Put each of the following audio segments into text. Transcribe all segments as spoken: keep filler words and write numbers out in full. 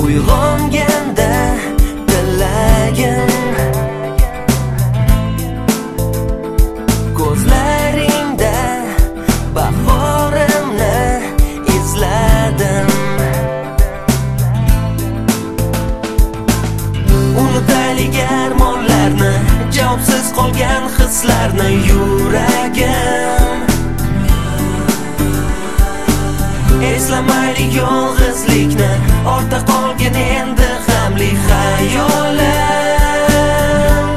uyg'onganda tilagim ko'zlaringda bahorimni izladim. Unutaylik armonlarni, javobsiz qolgan hislarni yuragim. Eslamaylik yolg'izlikni, ortda qolgan endi g'amli xayolim.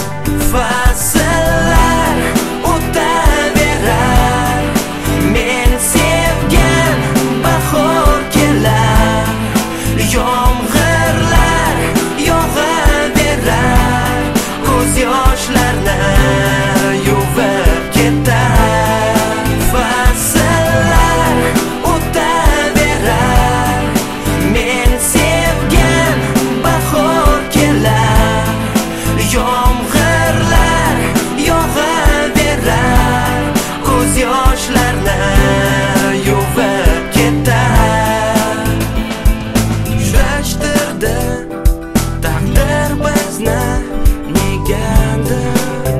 Fasllar o'taverar, men sevgan bahor kelar, yomg'irlar yog'averar, ko'z yoshlarni yuvib ketar. Fasllar o'taverar, men sevgan bahor kelar, yomg'irlar yog'averar, ko'z yoshlarni yuvib ketar. Uchrashtirdi taqdir bizni negadir,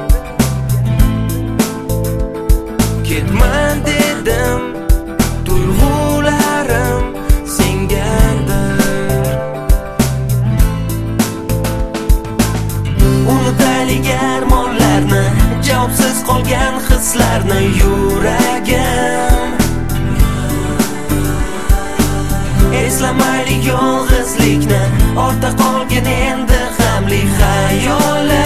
ketman dedim, tuyg'ularim sengandir. Unutaylik armonlarni, javobsiz qolgan hislarni yuragim. Eslamaylik yolg'izlikni, ortda qolgan endi g'amli xayolim.